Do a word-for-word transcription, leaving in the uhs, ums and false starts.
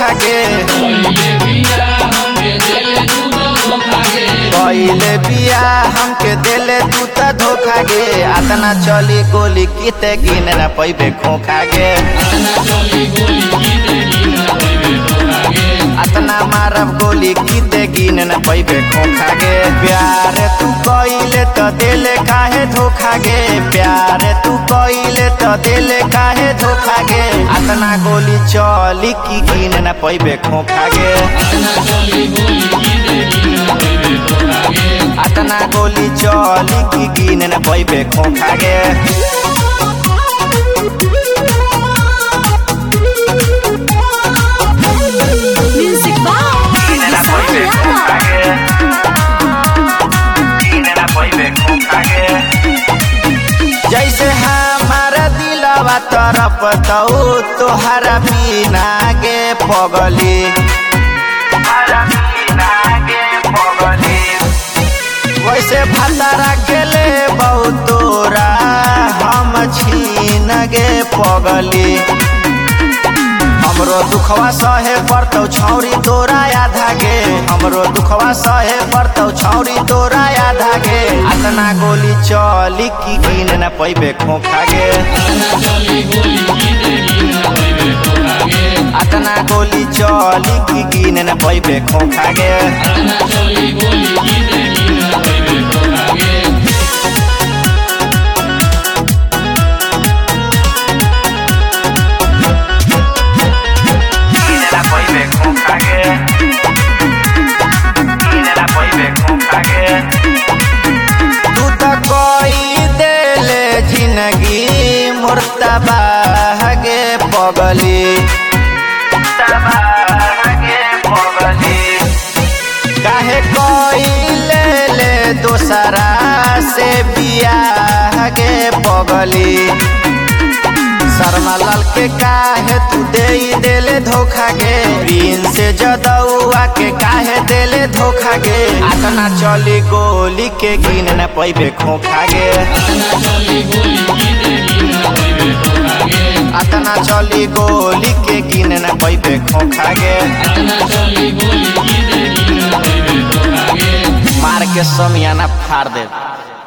गे कइले बिया हमके देले तू त धोखा गे अतना चली गोली किते गिन न पैबे खोखा गे अतना मारब गोली किते गिन न पैबे खोखा गे प्यार तू कइले त देले काहे धोखा गे प्यार तू कइले त देले काहे धोखा गे अतना गोली चली की गिन न पैबे खोखा गे अतना गोली चली की गिन न पैबे खोखा गे Music box. जैसे हमारा दिलवा तरफ तो तोहरा बिना गे पगली वैसे भतारा गेले बहुत तोरा हम छीन गे पगली हमरो दुखवा सहे पड़तौ छौरी तोरा आधा गे हमरो दुखवा सहे पड़तौ छौरी तोरा आधा गे अतना गोली चली की गिन न पैबे खोखा गे अतना गोली चली की गिन न पैबे खोखा गे जिंदगी मुर्तबा गे पगली काहे कइले ले दोसरा से बियाह गे पगली शर्मा लाल के काहे तू दे देले धोखा गे प्रिंस से जदौआ के काहे देले धोखा गे अतना चली गोली के गिन न पैबे खोखा गे अतना चली गोली के गिन न पैबे खोखा गे मार के समियाना फाड़ दे।